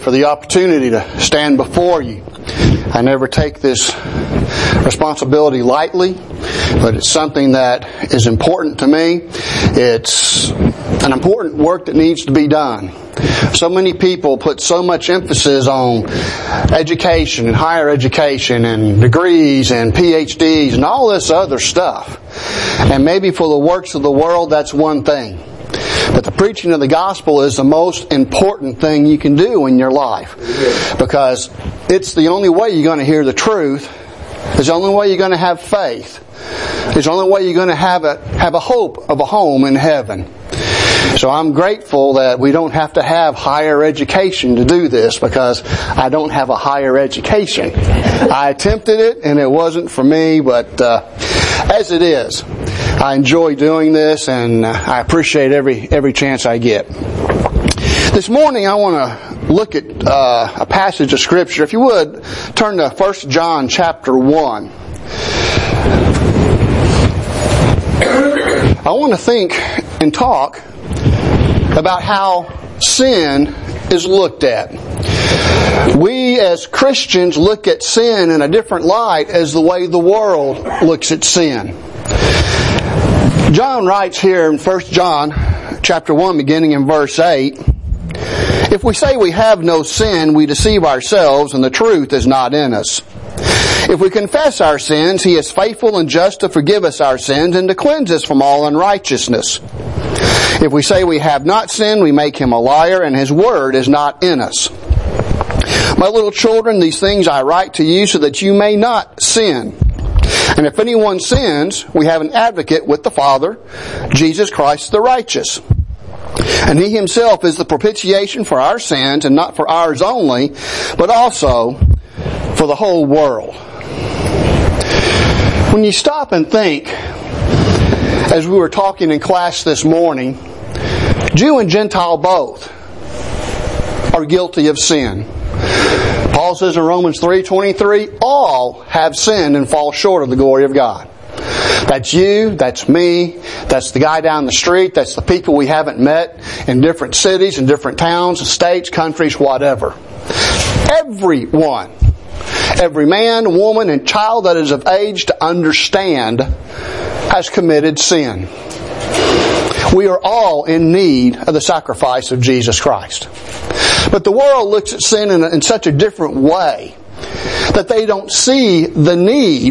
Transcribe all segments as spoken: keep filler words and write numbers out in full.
for the opportunity to stand before you. I never take this responsibility lightly, but it's something that is important to me. It's an important work that needs to be done. So many people put so much emphasis on education and higher education and degrees and P H Ds and all this other stuff. And maybe for the works of the world, that's one thing. But the preaching of the gospel is the most important thing you can do in your life. Because it's the only way you're going to hear the truth. It's the only way you're going to have faith. It's the only way you're going to have a, have a hope of a home in heaven. So I'm grateful that we don't have to have higher education to do this, because I don't have a higher education. I attempted it and it wasn't for me, but uh, as it is, I enjoy doing this and I appreciate every every chance I get. This morning I want to look at uh, a passage of Scripture. If you would, turn to First John chapter one. I want to think and talk about how sin is looked at. We as Christians look at sin in a different light as the way the world looks at sin. John writes here in First John chapter one, beginning in verse eight, "If we say we have no sin, we deceive ourselves, and the truth is not in us. If we confess our sins, He is faithful and just to forgive us our sins and to cleanse us from all unrighteousness. If we say we have not sinned, we make Him a liar, and His word is not in us. My little children, these things I write to you so that you may not sin. And if anyone sins, we have an advocate with the Father, Jesus Christ the righteous. And He Himself is the propitiation for our sins, and not for ours only, but also for the whole world." When you stop and think, as we were talking in class this morning, Jew and Gentile both are guilty of sin. Paul says in Romans three twenty-three, all have sinned and fall short of the glory of God. That's you, that's me, that's the guy down the street, that's the people we haven't met in different cities, in different towns, states, countries, whatever. Everyone, every man, woman, and child that is of age to understand has committed sin. We are all in need of the sacrifice of Jesus Christ. But the world looks at sin in, in such a different way that they don't see the need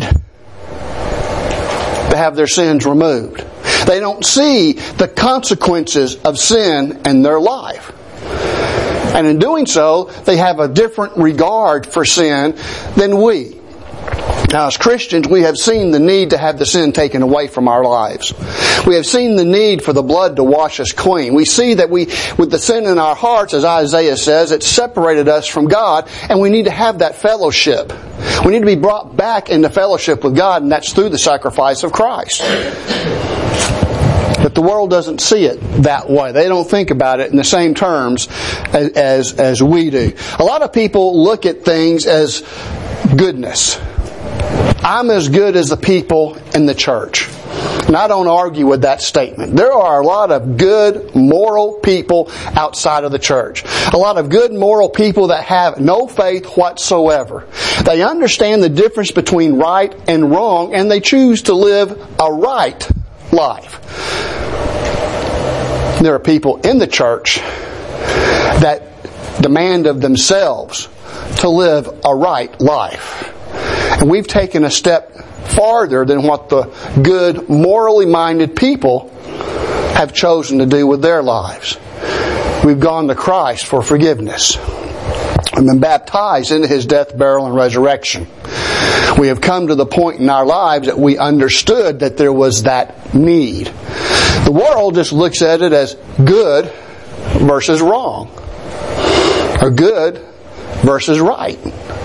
to have their sins removed. They don't see the consequences of sin in their life. And in doing so, they have a different regard for sin than we. Now, as Christians, we have seen the need to have the sin taken away from our lives. We have seen the need for the blood to wash us clean. We see that we, with the sin in our hearts, as Isaiah says, it separated us from God, and we need to have that fellowship. We need to be brought back into fellowship with God, and that's through the sacrifice of Christ. But the world doesn't see it that way. They don't think about it in the same terms as, as, as we do. A lot of people look at things as goodness. I'm as good as the people in the church. And I don't argue with that statement. There are a lot of good, moral people outside of the church. A lot of good, moral people that have no faith whatsoever. They understand the difference between right and wrong, and they choose to live a right life. There are people in the church that demand of themselves to live a right life. And we've taken a step farther than what the good, morally minded people have chosen to do with their lives. We've gone to Christ for forgiveness. We've been baptized into His death, burial, and resurrection. We have come to the point in our lives that we understood that there was that need. The world just looks at it as good versus wrong, or good versus right.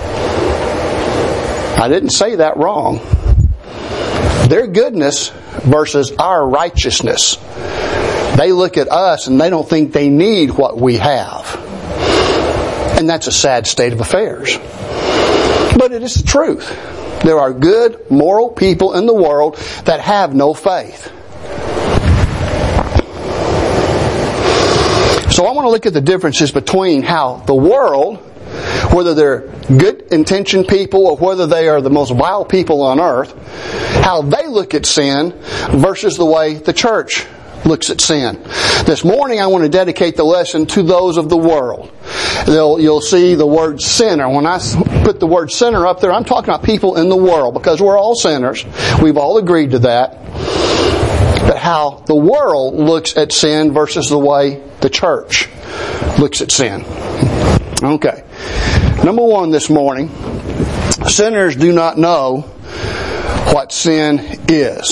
I didn't say that wrong. Their goodness versus our righteousness. They look at us and they don't think they need what we have. And that's a sad state of affairs. But it is the truth. There are good, moral people in the world that have no faith. So I want to look at the differences between how the world, whether they're good-intentioned people or whether they are the most vile people on earth, how they look at sin versus the way the church looks at sin. This morning I want to dedicate the lesson to those of the world. They'll, you'll see the word sinner. When I put the word sinner up there, I'm talking about people in the world because we're all sinners. We've all agreed to that. But how the world looks at sin versus the way the church looks at sin. Okay. Number one this morning, sinners do not know what sin is.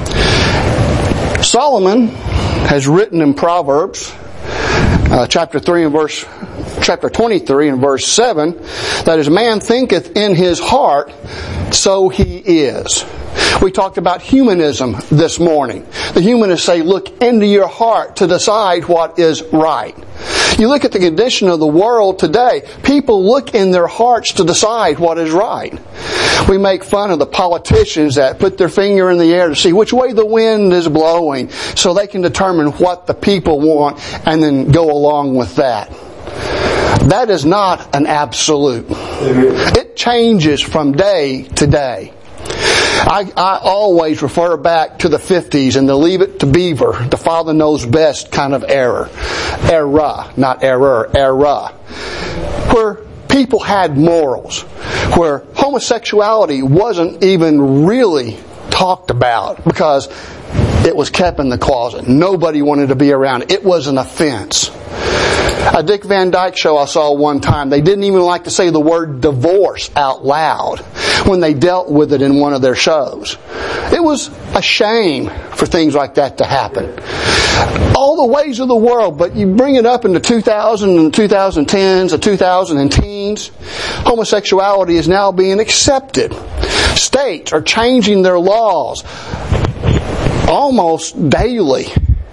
Solomon has written in Proverbs, uh, chapter three and verse, chapter twenty-three and verse seven, that as man thinketh in his heart, so he is. We talked about humanism this morning. The humanists say, look into your heart to decide what is right. You look at the condition of the world today, people look in their hearts to decide what is right. We make fun of the politicians that put their finger in the air to see which way the wind is blowing so they can determine what the people want and then go along with that. That is not an absolute. It changes from day to day. I, I always refer back to the fifties and the Leave It to Beaver, the Father Knows Best kind of error. Era, not error, era. Where people had morals. Where homosexuality wasn't even really talked about because it was kept in the closet. Nobody wanted to be around it. It was an offense. A Dick Van Dyke show I saw one time, they didn't even like to say the word divorce out loud when they dealt with it in one of their shows. It was a shame for things like that to happen. All the ways of the world, but you bring it up into two thousand and twenty tens, the two thousand teens, homosexuality is now being accepted. States are changing their laws almost daily,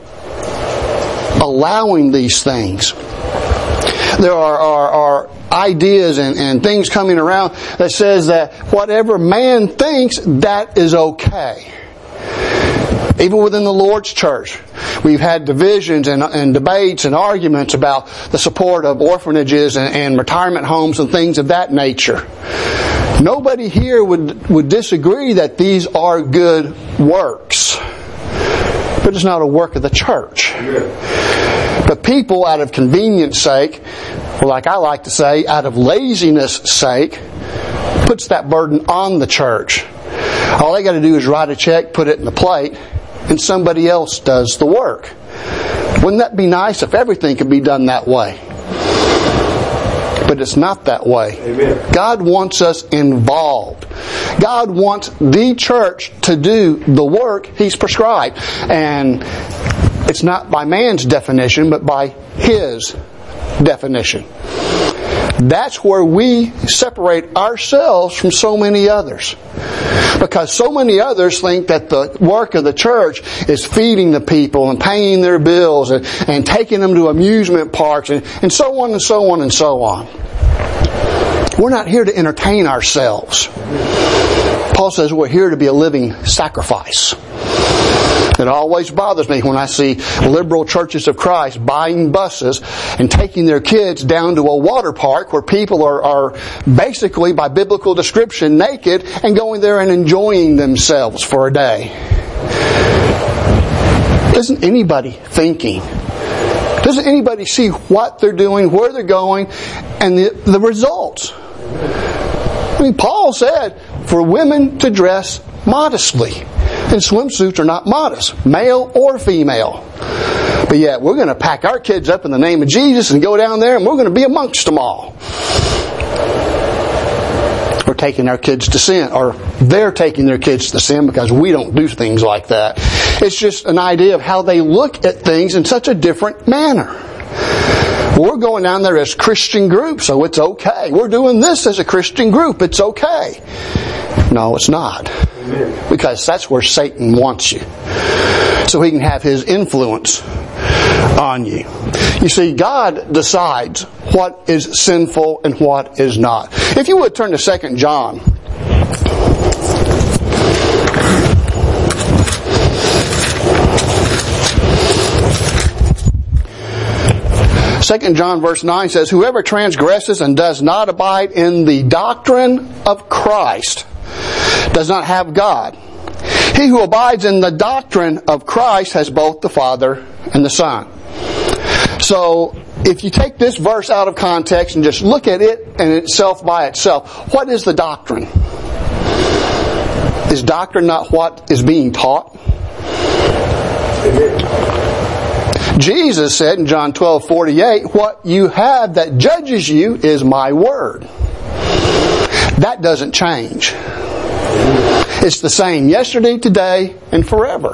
allowing these things. There are, are, are ideas and, and things coming around that says that whatever man thinks, that is okay. Even within the Lord's church, we've had divisions and, and debates and arguments about the support of orphanages and, and retirement homes and things of that nature. Nobody here would, would disagree that these are good works. But it's not a work of the church. But people, out of convenience sake, or like I like to say, out of laziness sake, puts that burden on the church. All they got to do is write a check, put it in the plate, and somebody else does the work. Wouldn't that be nice if everything could be done that way? But it's not that way. Amen. God wants us involved. God wants the church to do the work He's prescribed. And it's not by man's definition, but by His definition. That's where we separate ourselves from so many others. Because so many others think that the work of the church is feeding the people and paying their bills and, and taking them to amusement parks and, and so on and so on and so on. We're not here to entertain ourselves. Paul says we're here to be a living sacrifice. It always bothers me when I see liberal churches of Christ buying buses and taking their kids down to a water park where people are, are basically, by biblical description, naked and going there and enjoying themselves for a day. Isn't anybody thinking? Doesn't anybody see what they're doing, where they're going, and the, the results? I mean, Paul said for women to dress modestly. And swimsuits are not modest, male or female. But yet, we're going to pack our kids up in the name of Jesus and go down there and we're going to be amongst them all. We're taking our kids to sin, or they're taking their kids to sin because we don't do things like that. It's just an idea of how they look at things in such a different manner. We're going down there as Christian groups, so it's okay. We're doing this as a Christian group, it's okay. No, it's not. Because that's where Satan wants you. So he can have his influence on you. You see, God decides what is sinful and what is not. If you would turn to Second John. Second John verse nine says, whoever transgresses and does not abide in the doctrine of Christ does not have God. He who abides in the doctrine of Christ has both the Father and the Son. So, if you take this verse out of context and just look at it and itself by itself, what is the doctrine? Is doctrine not what is being taught? Jesus said in John twelve forty-eight, what you have that judges you is my word. That doesn't change. It's the same yesterday, today, and forever.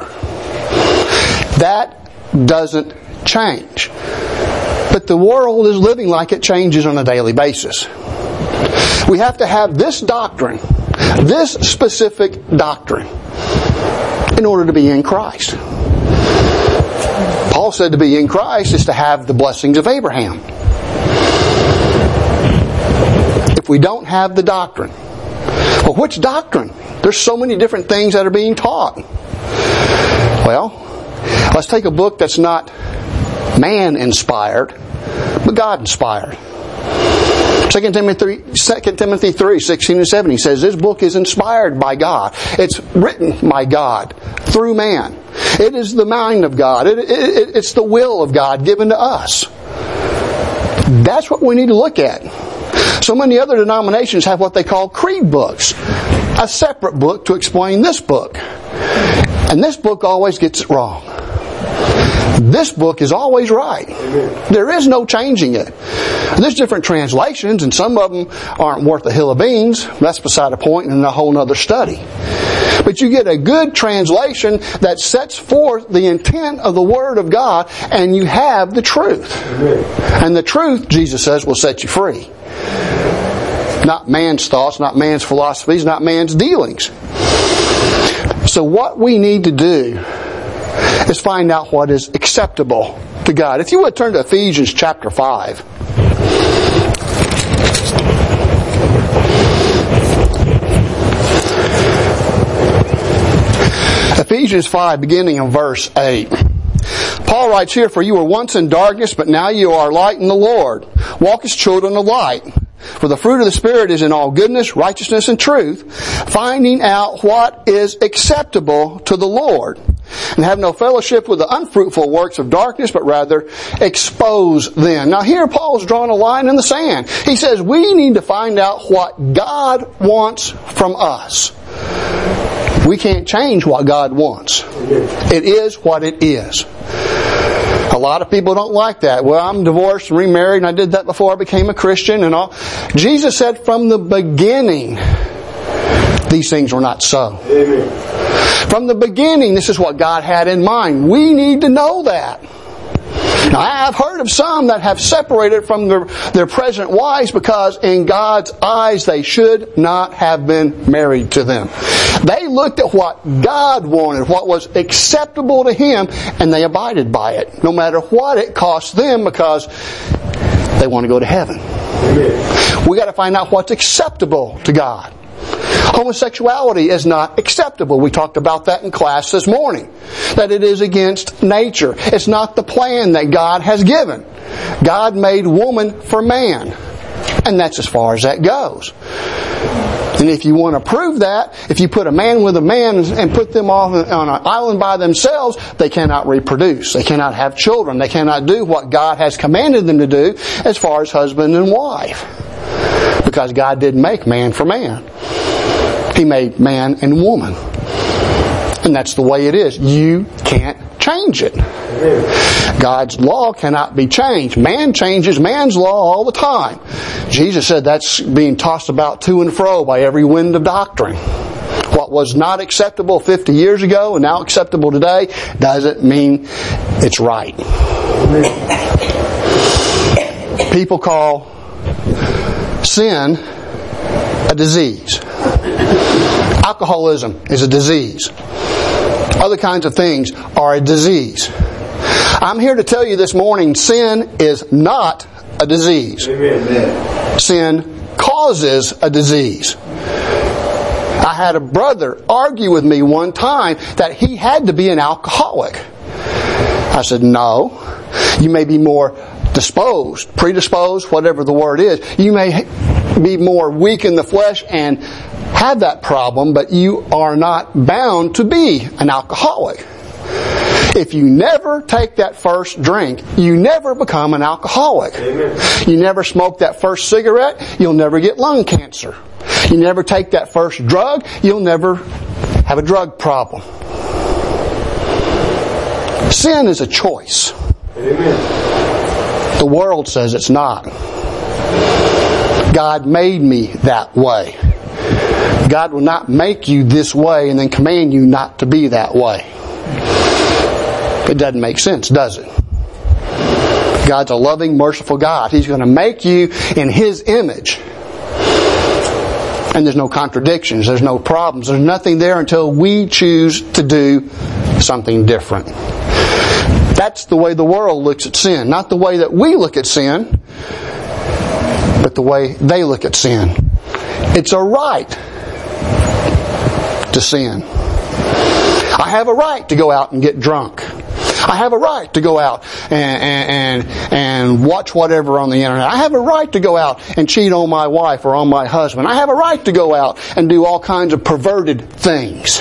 That doesn't change. But the world is living like it changes on a daily basis. We have to have this doctrine, this specific doctrine, in order to be in Christ. Paul said to be in Christ is to have the blessings of Abraham. If we don't have the doctrine, well, which doctrine? There's so many different things that are being taught. Well, let's take a book that's not man-inspired, but God-inspired. Second Timothy three, sixteen and seventeen says this book is inspired by God. It's written by God through man. It is the mind of God. It, it, it's the will of God given to us. That's what we need to look at. So many other denominations have what they call creed books, a separate book to explain this book. And this book always gets it wrong. This book is always right. There is no changing it. There's different translations, and some of them aren't worth a hill of beans. That's beside the point and a whole other study. But you get a good translation that sets forth the intent of the Word of God, and you have the truth. And the truth, Jesus says, will set you free. Not man's thoughts, not man's philosophies, not man's dealings. So what we need to do is find out what is acceptable to God. If you would turn to Ephesians chapter five. Ephesians five, beginning in verse eight. Paul writes here, for you were once in darkness, but now you are light in the Lord. Walk as children of light. For the fruit of the Spirit is in all goodness, righteousness, and truth, finding out what is acceptable to the Lord. And have no fellowship with the unfruitful works of darkness, but rather expose them. Now here Paul's drawn a line in the sand. He says we need to find out what God wants from us. We can't change what God wants. It is what it is. A lot of people don't like that. Well, I'm divorced and remarried, and I did that before I became a Christian and all. Jesus said from the beginning, these things were not so. Amen. From the beginning, this is what God had in mind. We need to know that. Now, I have heard of some that have separated from their, their present wives because in God's eyes they should not have been married to them. They looked at what God wanted, what was acceptable to Him, and they abided by it, no matter what it cost them, because they want to go to heaven. Amen. We got to find out what's acceptable to God. Homosexuality is not acceptable. We talked about that in class this morning. That it is against nature. It's not the plan that God has given. God made woman for man. And that's as far as that goes. And if you want to prove that, if you put a man with a man and put them off on an island by themselves, they cannot reproduce. They cannot have children. They cannot do what God has commanded them to do as far as husband and wife. Because God didn't make man for man. He made man and woman. And that's the way it is. You can't change it. God's law cannot be changed. Man changes man's law all the time. Jesus said that's being tossed about to and fro by every wind of doctrine. What was not acceptable fifty years ago and now acceptable today doesn't mean it's right. People call sin a disease. Alcoholism is a disease. Other kinds of things are a disease. I'm here to tell you this morning, sin is not a disease. Amen. Sin causes a disease. I had a brother argue with me one time that he had to be an alcoholic. I said, no, you may be more disposed, predisposed, whatever the word is. You may be more weak in the flesh and have that problem, but you are not bound to be an alcoholic. If you never take that first drink, you never become an alcoholic. Amen. You never smoke that first cigarette, you'll never get lung cancer. You never take that first drug, you'll never have a drug problem. Sin is a choice. Amen. The world says it's not. God made me that way. God will not make you this way and then command you not to be that way. It doesn't make sense, does it? God's a loving, merciful God. He's going to make you in His image. And there's no contradictions. There's no problems. There's nothing there until we choose to do something different. That's the way the world looks at sin. Not the way that we look at sin, but the way they look at sin. It's a right to sin. I have a right to go out and get drunk. I have a right to go out and, and, and, and watch whatever on the internet. I have a right to go out and cheat on my wife or on my husband. I have a right to go out and do all kinds of perverted things.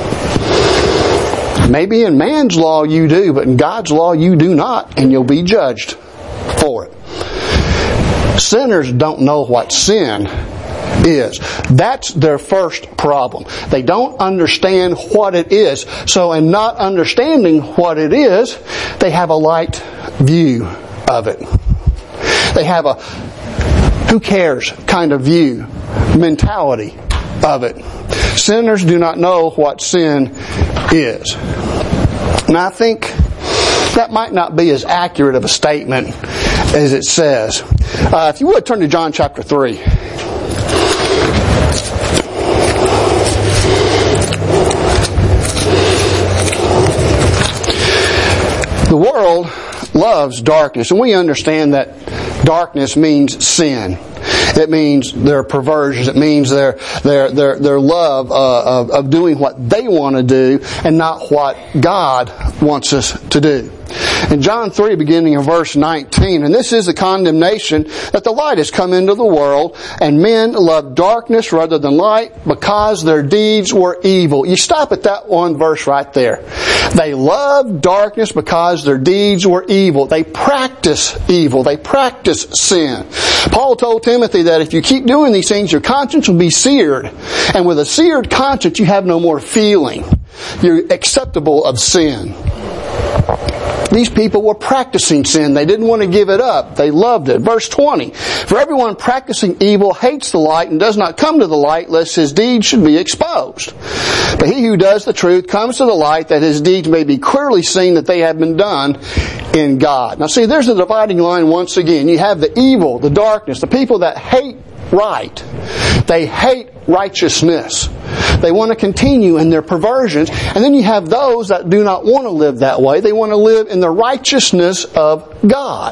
Maybe in man's law you do, but in God's law you do not, and you'll be judged for it. Sinners don't know what sin is. That's their first problem. They don't understand what it is. So in not understanding what it is, they have a light view of it. They have a who cares kind of view, mentality of it. Sinners do not know what sin is. And I think that might not be as accurate of a statement as it says. Uh, if you would, turn to John chapter three. The world loves darkness, and we understand that darkness means sin. It means their perversions. It means their their their their love uh, of of doing what they want to do and not what God wants us to do. In John three, beginning in verse nineteen, and this is the condemnation that the light has come into the world, and men love darkness rather than light because their deeds were evil. You stop at that one verse right there. They love darkness because their deeds were evil. They practice evil. They practice sin. Paul told Timothy that if you keep doing these things, your conscience will be seared. And with a seared conscience, you have no more feeling. You're acceptable of sin. These people were practicing sin. They didn't want to give it up. They loved it. Verse twenty. For everyone practicing evil hates the light and does not come to the light lest his deeds should be exposed. But he who does the truth comes to the light that his deeds may be clearly seen that they have been done in God. Now see, there's a dividing line once again. You have the evil, the darkness, the people that hate right. They hate righteousness. They want to continue in their perversions. And then you have those that do not want to live that way. They want to live in the righteousness of God.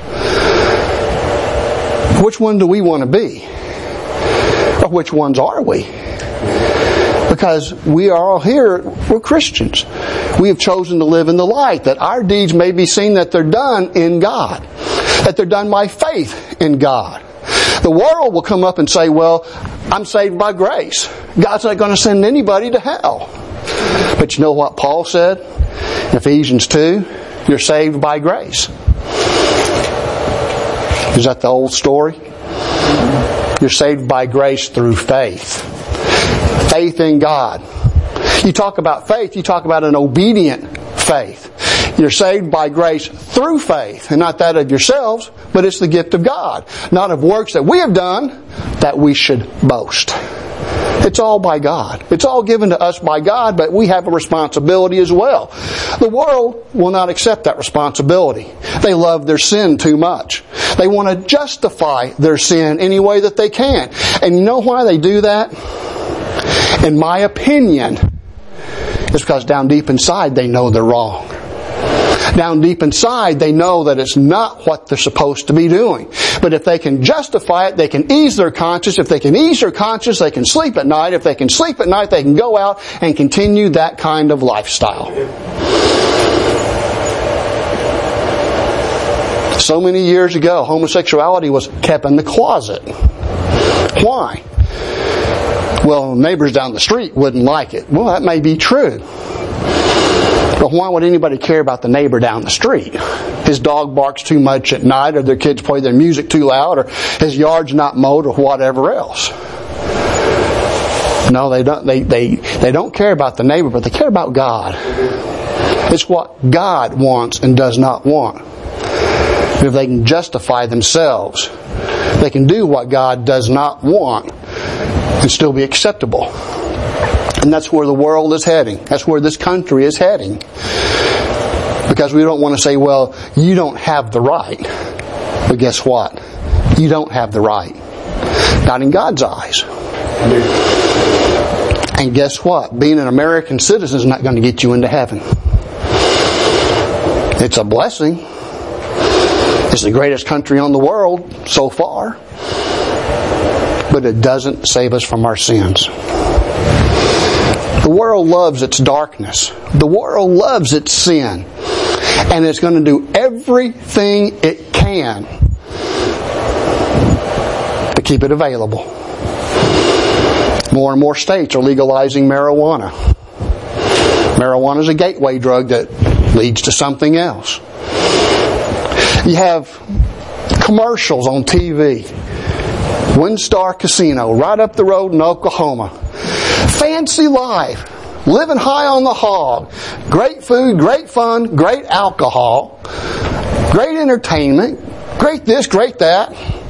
Which one do we want to be? Or which ones are we? Because we are all here, we're Christians. We have chosen to live in the light, that our deeds may be seen that they're done in God. That they're done by faith in God. The world will come up and say, well, I'm saved by grace. God's not going to send anybody to hell. But you know what Paul said in Ephesians two? You're saved by grace. Is that the old story? You're saved by grace through faith. Faith in God. You talk about faith, you talk about an obedient faith. You're saved by grace through faith, and not that of yourselves, but it's the gift of God. Not of works that we have done, that we should boast. It's all by God. It's all given to us by God, but we have a responsibility as well. The world will not accept that responsibility. They love their sin too much. They want to justify their sin any way that they can. And you know why they do that? In my opinion, it's because down deep inside they know they're wrong. Down deep inside, they know that it's not what they're supposed to be doing. But if they can justify it, they can ease their conscience. If they can ease their conscience, they can sleep at night. If they can sleep at night, they can go out and continue that kind of lifestyle. So so many years ago, homosexuality was kept in the closet. Why? Well, neighbors down the street wouldn't like it. Well, that may be true. But why would anybody care about the neighbor down the street? His dog barks too much at night, or their kids play their music too loud, or his yard's not mowed, or whatever else. No, they don't. They they they don't care about the neighbor, but they care about God. It's what God wants and does not want. If they can justify themselves, they can do what God does not want and still be acceptable. And that's where the world is heading. That's where this country is heading. Because we don't want to say, well, you don't have the right. But guess what? You don't have the right. Not in God's eyes. And guess what? Being an American citizen is not going to get you into heaven. It's a blessing. It's the greatest country on the world so far. But it doesn't save us from our sins. The world loves its darkness. The world loves its sin. And it's going to do everything it can to keep it available. More and more states are legalizing marijuana. Marijuana is a gateway drug that leads to something else. You have commercials on T V. Windstar Casino, right up the road in Oklahoma. Fancy life. Living high on the hog. Great food, great fun, great alcohol. Great entertainment. Great this, great that.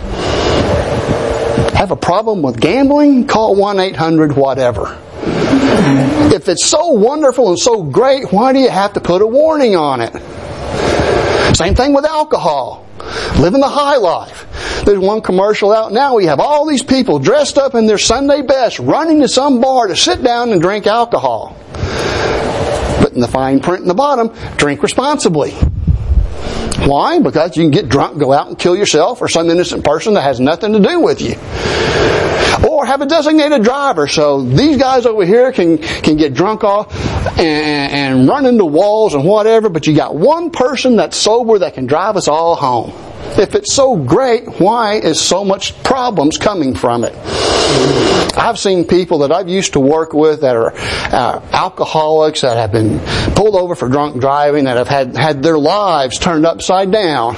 Have a problem with gambling? Call one eight hundred whatever. If it's so wonderful and so great, why do you have to put a warning on it? Same thing with alcohol. Living the high life. There's one commercial out now. We have all these people dressed up in their Sunday best running to some bar to sit down and drink alcohol. But in the fine print in the bottom, drink responsibly. Why? Because you can get drunk, go out and kill yourself or some innocent person that has nothing to do with you. Or have a designated driver so these guys over here can, can get drunk off and, and run into walls and whatever, but you got one person that's sober that can drive us all home. If it's so great, why is so much problems coming from it? I've seen people that I've used to work with that are uh, alcoholics that have been pulled over for drunk driving, that have had, had their lives turned upside down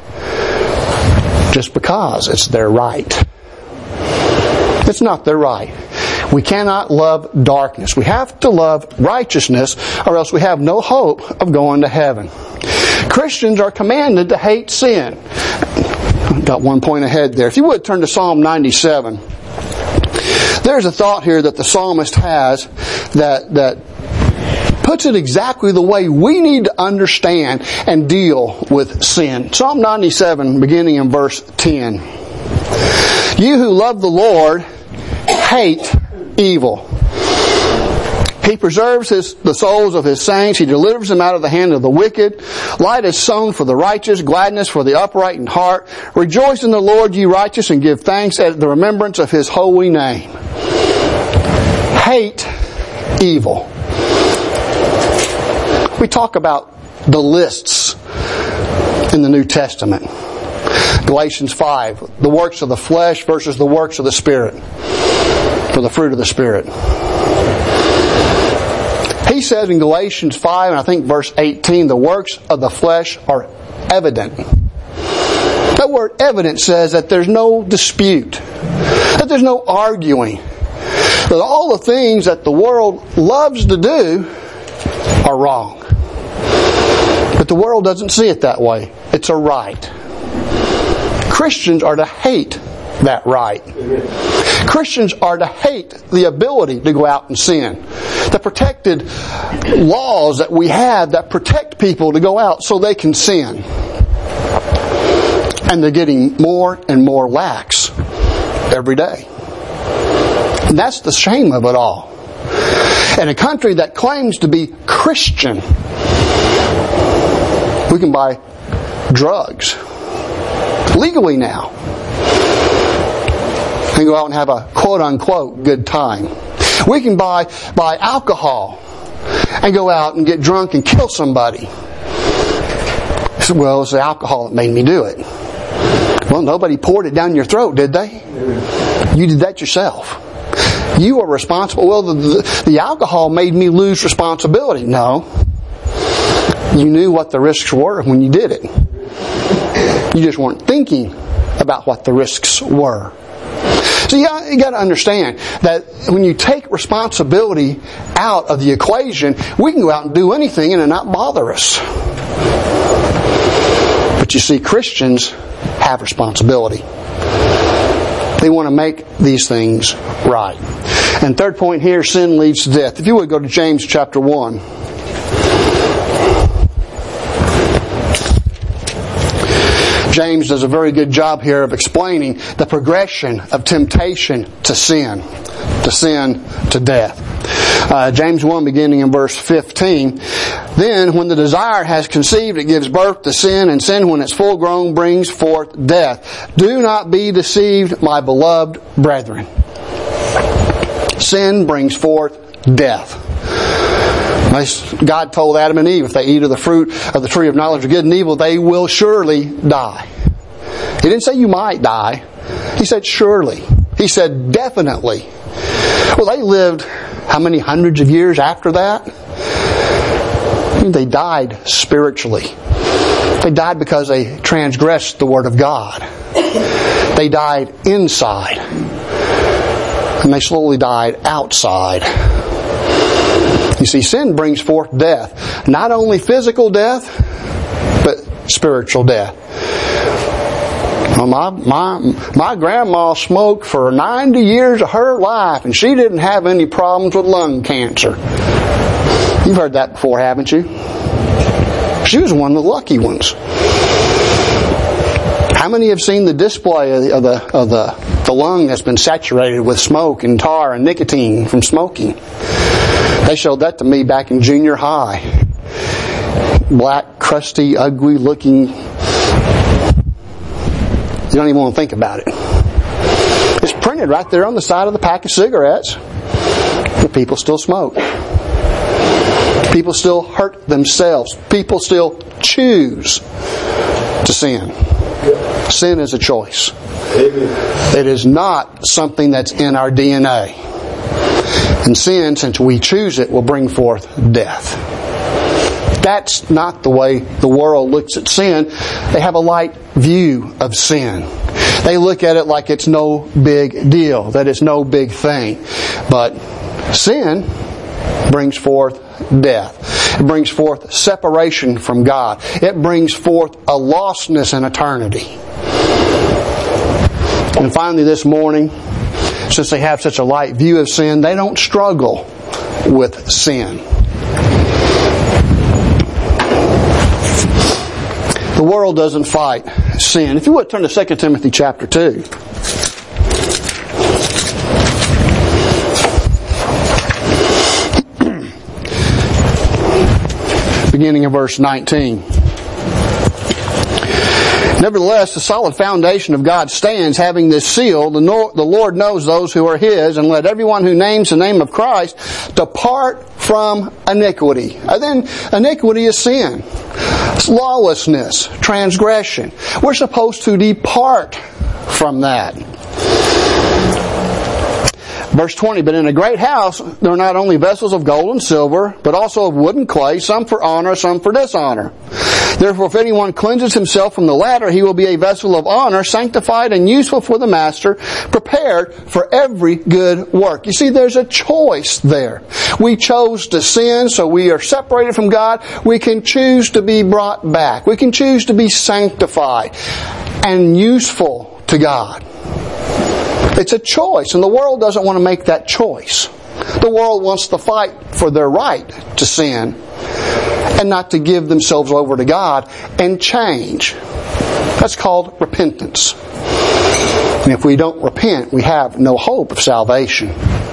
just because it's their right. It's not their right. We cannot love darkness. We have to love righteousness, or else we have no hope of going to heaven. Christians are commanded to hate sin. Got one point ahead there. If you would turn to Psalm ninety-seven. There's a thought here that the psalmist has that that puts it exactly the way we need to understand and deal with sin. Psalm ninety-seven, beginning in verse ten. You who love the Lord hate evil. He preserves his, the souls of his saints. He delivers them out of the hand of the wicked. Light is sown for the righteous, gladness for the upright in heart. Rejoice in the Lord, ye righteous, and give thanks at the remembrance of his holy name. Hate evil. We talk about the lists in the New Testament. Galatians five, the works of the flesh versus the works of the Spirit. For the fruit of the Spirit. He says in Galatians five, and I think verse eighteen, the works of the flesh are evident. That word evident says that there's no dispute, that there's no arguing, that all the things that the world loves to do are wrong. But the world doesn't see it that way. It's a right. Christians are to hate that right. Christians are to hate the ability to go out and sin. The protected laws that we have that protect people to go out so they can sin. And they're getting more and more lax every day. And that's the shame of it all. In a country that claims to be Christian, we can buy drugs legally now and go out and have a quote-unquote good time. We can buy buy alcohol and go out and get drunk and kill somebody So, well, it's the alcohol that made me do it. Well, nobody poured it down your throat, did they? You did that yourself. You are responsible. Well, the, the, the alcohol made me lose responsibility. No. You knew what the risks were when you did it. You just weren't thinking about what the risks were. So you got, you got to understand that when you take responsibility out of the equation, we can go out and do anything and it not bother us. But you see, Christians have responsibility. They want to make these things right. And third point here, sin leads to death. If you would go to James chapter one. James does a very good job here of explaining the progression of temptation to sin, to sin to death. Uh, James one, beginning in verse fifteen. Then, when the desire has conceived, it gives birth to sin, and sin, when it's full grown, brings forth death. Do not be deceived, my beloved brethren. Sin brings forth death. God told Adam and Eve, if they eat of the fruit of the tree of knowledge of good and evil, they will surely die. He didn't say you might die. He said surely. He said definitely. Well, they lived how many hundreds of years after that? They died spiritually. They died because they transgressed the Word of God. They died inside. And they slowly died outside. You see, sin brings forth death. Not only physical death, but spiritual death. Well, my, my, my grandma smoked for ninety years of her life, and she didn't have any problems with lung cancer. You've heard that before, haven't you? She was one of the lucky ones. How many have seen the display of the, of the, of the, the lung that's been saturated with smoke and tar and nicotine from smoking? They showed that to me back in junior high. Black, crusty, ugly looking. You don't even want to think about it. It's printed right there on the side of the pack of cigarettes. But people still smoke. People still hurt themselves. People still choose to sin. Sin is a choice. It is not something that's in our D N A. And sin, since we choose it, will bring forth death. That's not the way the world looks at sin. They have a light view of sin. They look at it like it's no big deal, that it's no big thing. But sin brings forth death. It brings forth separation from God. It brings forth a lostness in eternity. And finally this morning, since they have such a light view of sin, they don't struggle with sin. The world doesn't fight sin. If you would turn to Second Timothy chapter two. Beginning in verse nineteen. Nevertheless, the solid foundation of God stands, having this seal, the, no, the Lord knows those who are His, and let everyone who names the name of Christ depart from iniquity. And then iniquity is sin. It's lawlessness, transgression. We're supposed to depart from that. Verse twenty, but in a great house there are not only vessels of gold and silver, but also of wood and clay, some for honor, some for dishonor. Therefore, if anyone cleanses himself from the latter, he will be a vessel of honor, sanctified and useful for the master, prepared for every good work. You see, there's a choice there. We chose to sin, so we are separated from God. We can choose to be brought back. We can choose to be sanctified and useful to God. It's a choice, and the world doesn't want to make that choice. The world wants to fight for their right to sin and not to give themselves over to God and change. That's called repentance. And if we don't repent, we have no hope of salvation.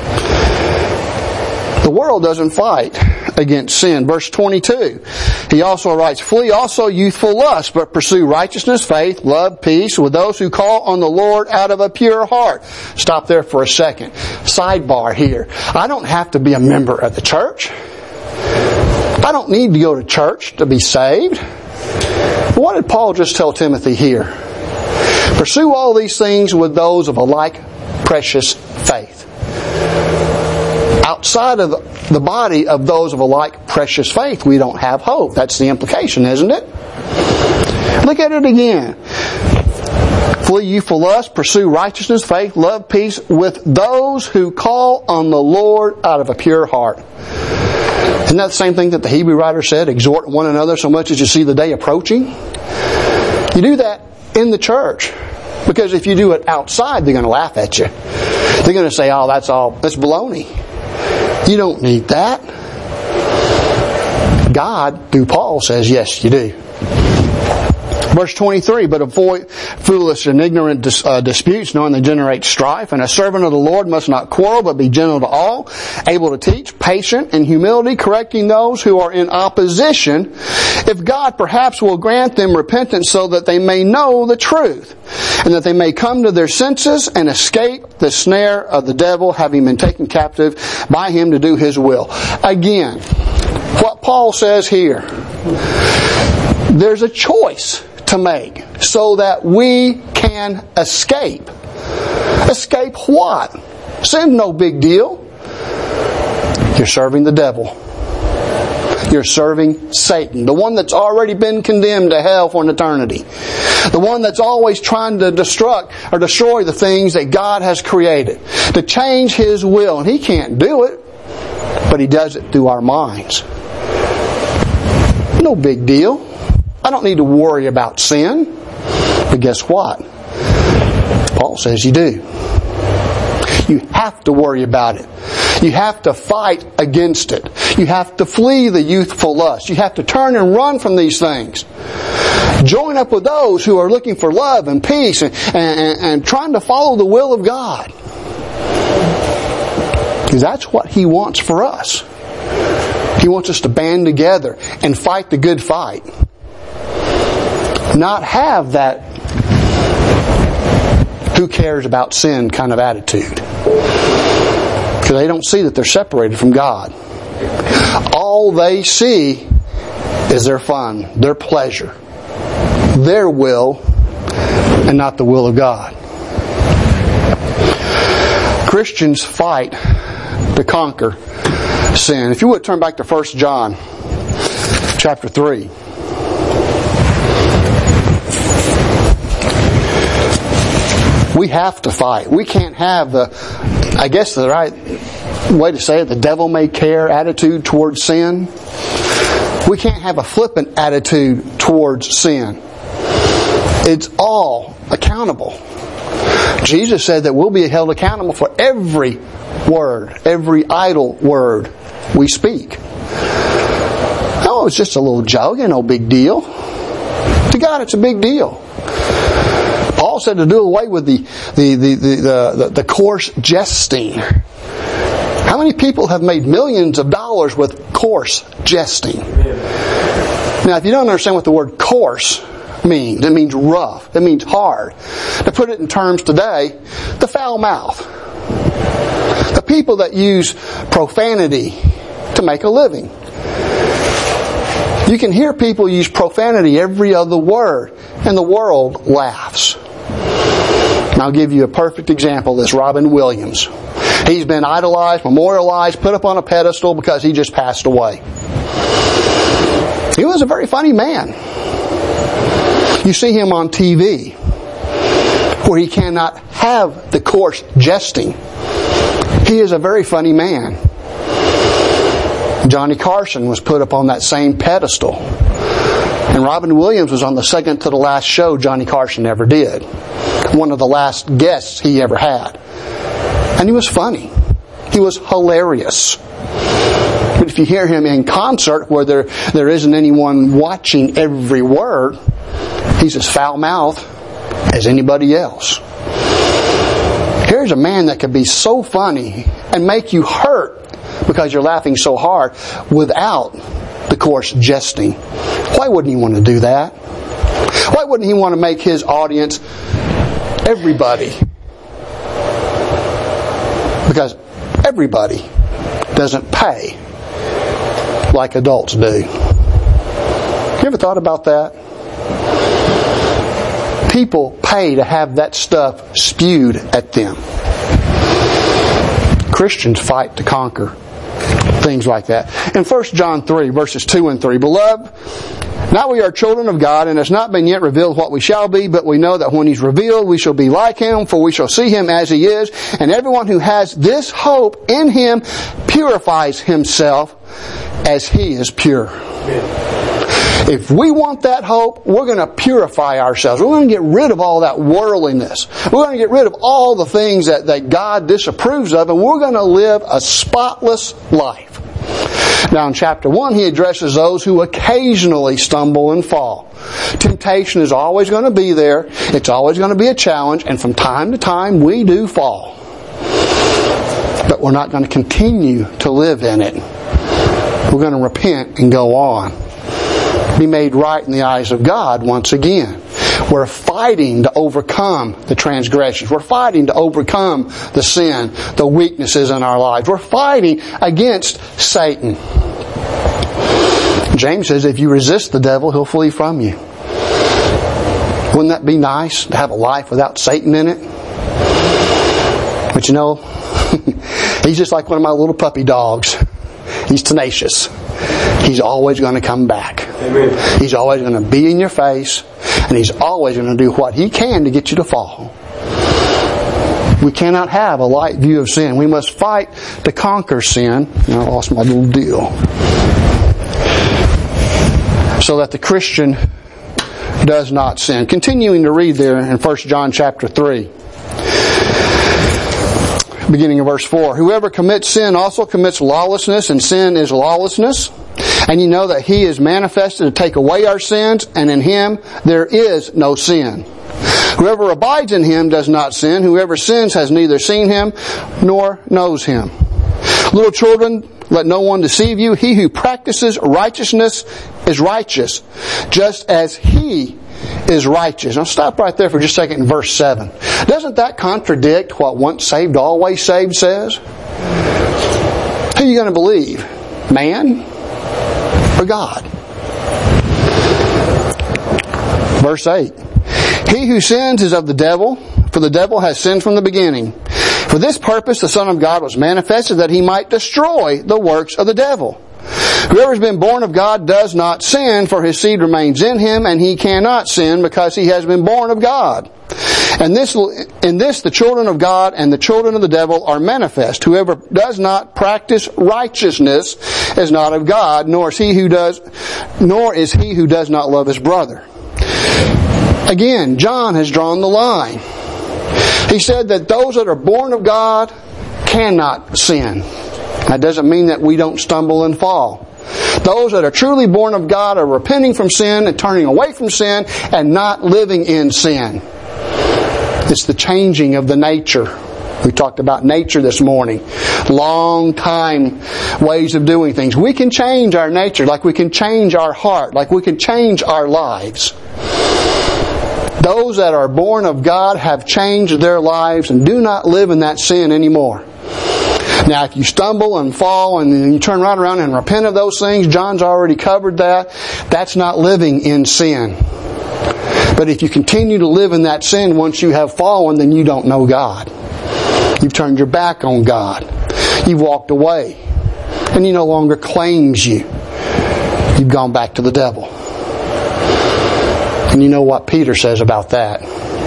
The world doesn't fight against sin. Verse twenty-two, he also writes, flee also youthful lust, but pursue righteousness, faith, love, peace with those who call on the Lord out of a pure heart. Stop there for a second. Sidebar here. I don't have to be a member of the church. I don't need to go to church to be saved. What did Paul just tell Timothy here? Pursue all these things with those of a like precious faith. Outside of the body of those of a like precious faith, we don't have hope. That's the implication, isn't it? Look at it again. Flee youthful lust, pursue righteousness, faith, love, peace with those who call on the Lord out of a pure heart. Isn't that the same thing that the Hebrew writer said? Exhort one another so much as you see the day approaching. You do that in the church. Because if you do it outside, they're going to laugh at you. They're going to say, oh, that's all, that's baloney. You don't need that. God, through Paul, says, yes, you do. Verse twenty-three, but avoid foolish and ignorant dis, uh, disputes, knowing they generate strife. And a servant of the Lord must not quarrel, but be gentle to all, able to teach, patient, in humility, correcting those who are in opposition, if God perhaps will grant them repentance so that they may know the truth, and that they may come to their senses and escape the snare of the devil, having been taken captive by him to do his will. Again, what Paul says here, there's a choice to make so that we can escape. Escape what? Sin's no big deal. You're serving the devil. You're serving Satan, the one that's already been condemned to hell for an eternity. The one that's always trying to destruct or destroy the things that God has created. To change His will. And He can't do it, but He does it through our minds. No big deal. I don't need to worry about sin. But guess what? Paul says you do. You have to worry about it. You have to fight against it. You have to flee the youthful lust. You have to turn and run from these things. Join up with those who are looking for love and peace and, and, and trying to follow the will of God. Because that's what He wants for us. He wants us to band together and fight the good fight. Not have that who cares about sin kind of attitude. Because they don't see that they're separated from God. All they see is their fun, their pleasure, their will, and not the will of God. Christians fight to conquer sin. If you would turn back to First John chapter three. We have to fight. We can't have the, I guess the right way to say it, the devil may care attitude towards sin. We can't have a flippant attitude towards sin. It's all accountable. Jesus said that we'll be held accountable for every word, every idle word we speak. Oh, it's just a little joke, no big deal. To God, it's a big deal. Paul said to do away with the the the the, the, the coarse jesting. How many people have made millions of dollars with coarse jesting? Now, if you don't understand what the word coarse means, it means rough. It means hard. To put it in terms today, the foul mouth. The people that use profanity to make a living. You can hear people use profanity every other word, and the world laughs. And I'll give you a perfect example of this. Robin Williams. He's been idolized, memorialized, put up on a pedestal because he just passed away. He was a very funny man. You see him on T V where he cannot have the coarse jesting. He is a very funny man. Johnny Carson was put up on that same pedestal. And Robin Williams was on the second to the last show Johnny Carson ever did. One of the last guests he ever had. And he was funny. He was hilarious. But if you hear him in concert where there, there isn't anyone watching every word, he's as foul-mouthed as anybody else. Here's a man that could be so funny and make you hurt because you're laughing so hard without the coarse jesting. Why wouldn't he want to do that? Why wouldn't he want to make his audience everybody? Because everybody doesn't pay like adults do. You ever thought about that? People pay to have that stuff spewed at them. Christians fight to conquer things like that. In First John three, verses two and three, Beloved, now we are children of God, and it has not been yet revealed what we shall be, but we know that when He's revealed, we shall be like Him, for we shall see Him as He is. And everyone who has this hope in Him purifies himself as He is pure. If we want that hope, we're going to purify ourselves. We're going to get rid of all that worldliness. We're going to get rid of all the things that, that God disapproves of, and we're going to live a spotless life. Now in chapter one, he addresses those who occasionally stumble and fall. Temptation is always going to be there. It's always going to be a challenge, and from time to time we do fall. But we're not going to continue to live in it. We're going to repent and go on. Be made right in the eyes of God once again. We're fighting to overcome the transgressions. We're fighting to overcome the sin, the weaknesses in our lives. We're fighting against Satan. James says if you resist the devil, he'll flee from you. Wouldn't that be nice to have a life without Satan in it? But you know, he's just like one of my little puppy dogs. He's tenacious. He's always going to come back. Amen. He's always going to be in your face, and he's always going to do what he can to get you to fall. We cannot have a light view of sin. We must fight to conquer sin. And I lost my little deal. So that the Christian does not sin. Continuing to read there in First John chapter three. Beginning in verse four. Whoever commits sin also commits lawlessness, and sin is lawlessness. And you know that He is manifested to take away our sins, and in Him there is no sin. Whoever abides in Him does not sin. Whoever sins has neither seen Him nor knows Him. Little children, let no one deceive you. He who practices righteousness is righteous, just as He is righteous. Now stop right there for just a second in verse seven. Doesn't that contradict what once saved, always saved says? Who are you going to believe? Man or God? Verse eight. He who sins is of the devil, for the devil has sinned from the beginning. For this purpose the Son of God was manifested, that He might destroy the works of the devil. Whoever has been born of God does not sin, for his seed remains in him, and he cannot sin because he has been born of God. And this, in this the children of God and the children of the devil are manifest. Whoever does not practice righteousness is not of God, nor is he who does, nor is he who does not love his brother. Again, John has drawn the line. He said that those that are born of God cannot sin. That doesn't mean that we don't stumble and fall. Those that are truly born of God are repenting from sin and turning away from sin and not living in sin. It's the changing of the nature. We talked about nature this morning. Long time ways of doing things. We can change our nature, like we can change our heart, like we can change our lives. Those that are born of God have changed their lives and do not live in that sin anymore. Now, if you stumble and fall and then you turn right around and repent of those things, John's already covered that. That's not living in sin. But if you continue to live in that sin once you have fallen, then you don't know God. You've turned your back on God. You've walked away. And He no longer claims you. You've gone back to the devil. And you know what Peter says about that.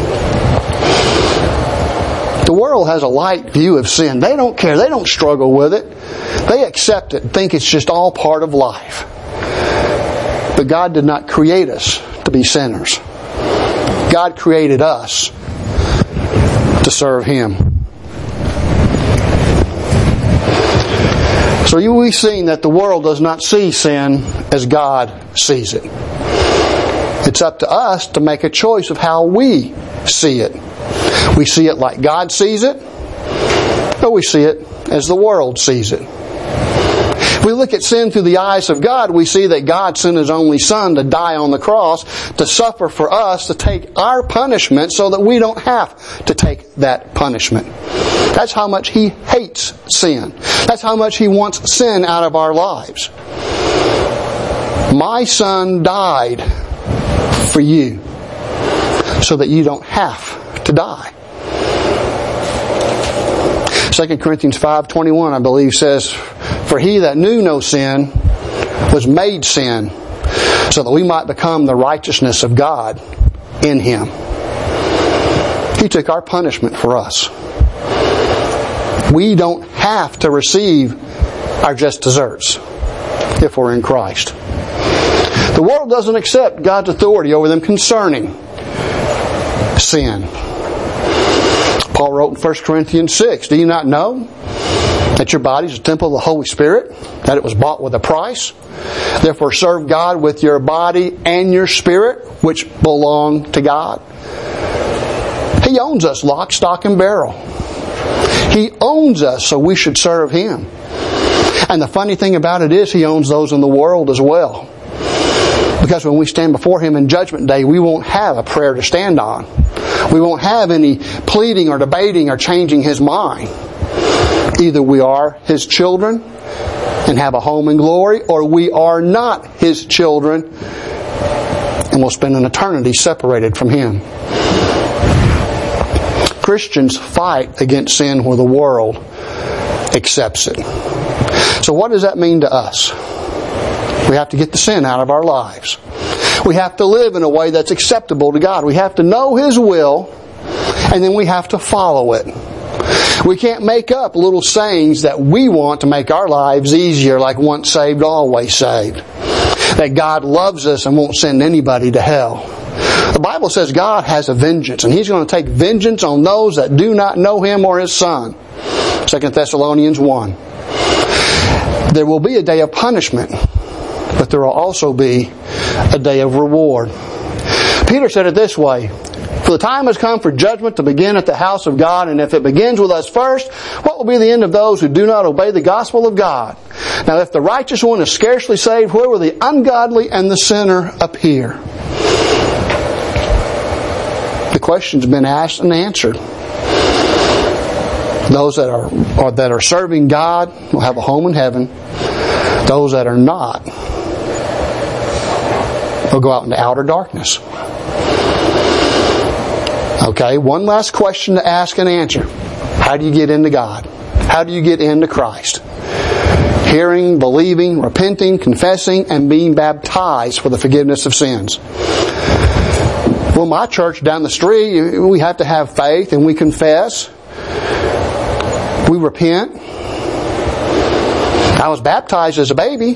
The world has a light view of sin. They don't care. They don't struggle with it. They accept it and think it's just all part of life. But God did not create us to be sinners. God created us to serve Him. So we've seen that the world does not see sin as God sees it. It's up to us to make a choice of how we see it. We see it like God sees it, or we see it as the world sees it. If we look at sin through the eyes of God, we see that God sent His only Son to die on the cross, to suffer for us, to take our punishment so that we don't have to take that punishment. That's how much He hates sin. That's how much He wants sin out of our lives. My Son died for you, so that you don't have to die. Second Corinthians five twenty-one, I believe, says, "For he that knew no sin was made sin, so that we might become the righteousness of God in him." He took our punishment for us. We don't have to receive our just desserts if we're in Christ. The world doesn't accept God's authority over them concerning sin. Paul wrote in First Corinthians six, "Do you not know that your body is a temple of the Holy Spirit, that it was bought with a price? Therefore serve God with your body and your spirit, which belong to God." He owns us lock, stock, and barrel. He owns us, so we should serve Him. And the funny thing about it is, He owns those in the world as well. Because when we stand before Him in Judgment Day, we won't have a prayer to stand on. We won't have any pleading or debating or changing His mind. Either we are His children and have a home in glory, or we are not His children and will spend an eternity separated from Him. Christians fight against sin where the world accepts it. So what does that mean to us? We have to get the sin out of our lives. We have to live in a way that's acceptable to God. We have to know His will, and then we have to follow it. We can't make up little sayings that we want to make our lives easier, like once saved, always saved. That God loves us and won't send anybody to hell. The Bible says God has a vengeance, and He's going to take vengeance on those that do not know Him or His Son. Second Thessalonians one. There will be a day of punishment, but there will also be a day of reward. Peter said it this way, "For the time has come for judgment to begin at the house of God, and if it begins with us first, what will be the end of those who do not obey the gospel of God? Now if the righteous one is scarcely saved, where will the ungodly and the sinner appear?" The question's been asked and answered. Those that are, or that are serving God will have a home in heaven. Those that are not will go out into outer darkness. Okay, one last question to ask and answer. How do you get into God? How do you get into Christ? Hearing, believing, repenting, confessing, and being baptized for the forgiveness of sins. Well, my church down the street, we have to have faith and we confess. We repent. I was baptized as a baby.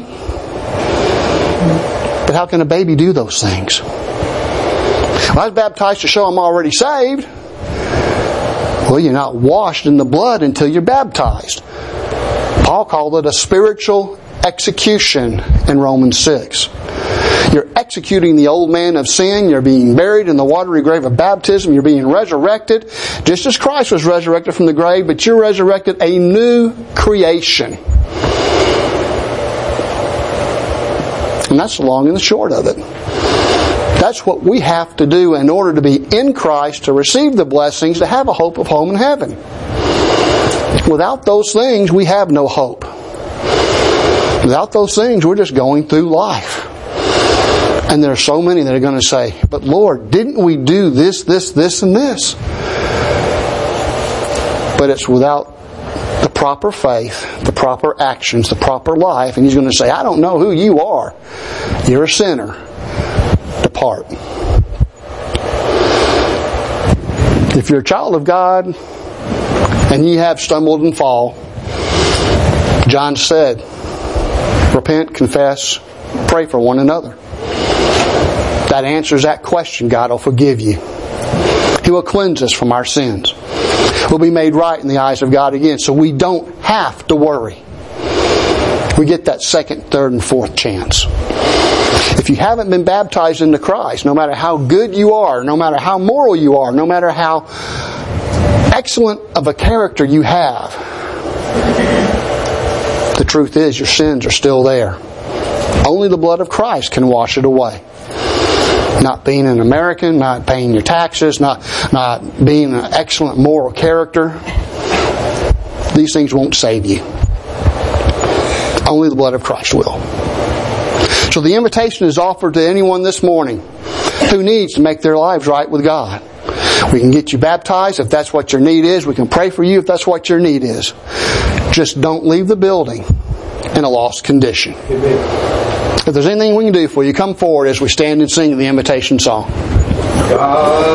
But how can a baby do those things? Well, I was baptized to show I'm already saved. Well, you're not washed in the blood until you're baptized. Paul called it a spiritual execution in Romans six. You're executing the old man of sin. You're being buried in the watery grave of baptism. You're being resurrected, just as Christ was resurrected from the grave, but you're resurrected a new creation. And that's the long and the short of it. That's what we have to do in order to be in Christ, to receive the blessings, to have a hope of home in heaven. Without those things, we have no hope. Without those things, we're just going through life. And there are so many that are going to say, "But Lord, didn't we do this, this, this, and this?" But it's without the proper faith, the proper actions, the proper life. And He's going to say, "I don't know who you are. You're a sinner. Depart." If you're a child of God and you have stumbled and fall, John said, repent, confess, pray for one another. That answers that question. God will forgive you. He will cleanse us from our sins. We'll be made right in the eyes of God again, so we don't have to worry. We get that second, third, and fourth chance. If you haven't been baptized into Christ, no matter how good you are, no matter how moral you are, no matter how excellent of a character you have, the truth is your sins are still there. Only the blood of Christ can wash it away. Not being an American, not paying your taxes, not, not being an excellent moral character. These things won't save you. Only the blood of Christ will. So the invitation is offered to anyone this morning who needs to make their lives right with God. We can get you baptized if that's what your need is. We can pray for you if that's what your need is. Just don't leave the building in a lost condition. If there's anything we can do for you, come forward as we stand and sing the invitation song. God.